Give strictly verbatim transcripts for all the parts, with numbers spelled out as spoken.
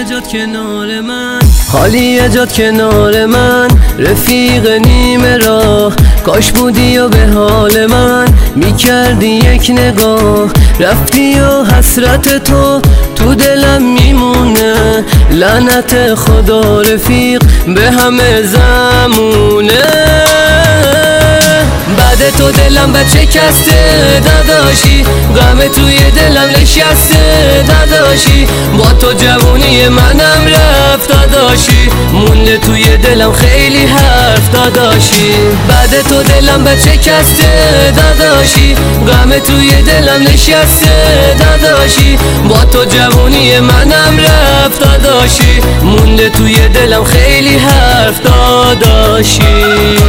یه جات کنار من، خالی یه جات کنار من، رفیق نیمه راه. کاش بودی و به حال من میکردی یک نگاه. رفتی و حسرت تو تو دلم میمونه، لعنت خدا رفیق به همه زمونه. بعد تو دلم بچه کسته داداشی، غم توی دلم نشسته داداشی. با تو جوونی منم رفت داداشی، مونده توی دلم خیلی حرف داداشی. بعد تو دلم بچه کسته داداشی، غم توی دلم نشسته داداشی. با تو جوونی منم رفت داداشی، مونده توی دلم خیلی حرف داداشی.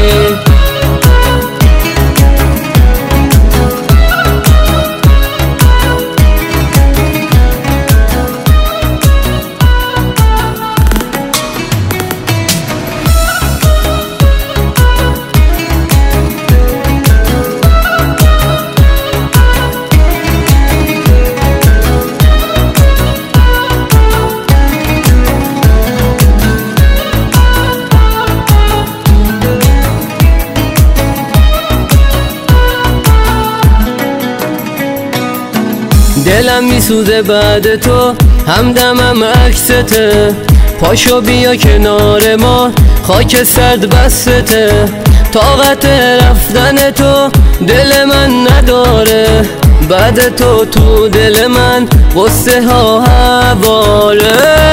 دلم میسوزه بعد تو، همدمم عکسته. پاشو بیا کنار ما، خاک سرد بسته. طاقت رفتن تو دل من نداره، بعد تو تو دل من غصه ها حواله.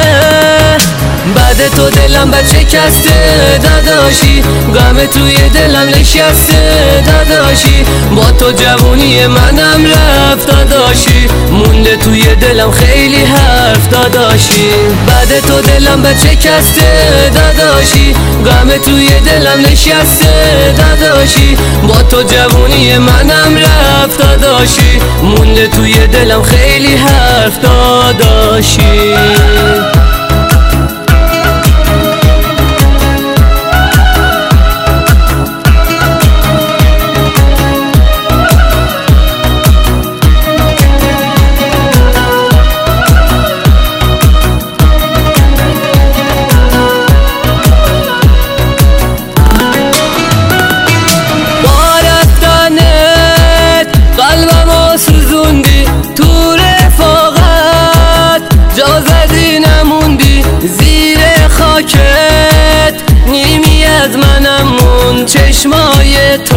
بعد تو دلم بچه کسته داداشی، غم توی دلم نشسته داداشی. با تو جوونی منم رفت داداشی، مونده توی دلم خیلی حرف داداشی. بعد تو دلم بچه کسته داداشی، غم توی دلم نشسته داداشی. با تو جوونی منم رفت داداشی، مونده توی دلم خیلی حرف داداشی. زیر خاکت نیمی از منم مون، چشمای تو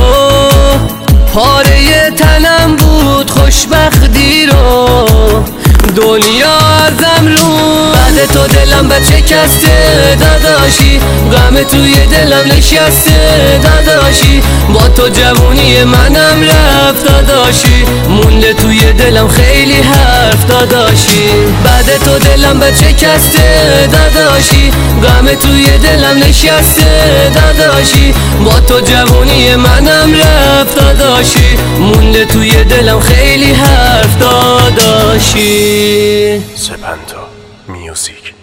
پاره تنم بود. خوشبختی رو دنیا ازم رو. بعد تو دلم بچه کسته داداشی، غم توی دلم نشسته داداشی. با تو جوونی منم رفت داداشی، مونده توی دلم خیلی حرف داداشی. بعد تو دلم بچه کسته داداشی، غم توی دلم نشسته داداشی. با تو جوونی منم رفت داداشی، مونده توی دلم خیلی حرف داداشی. سپنتا میوزیک.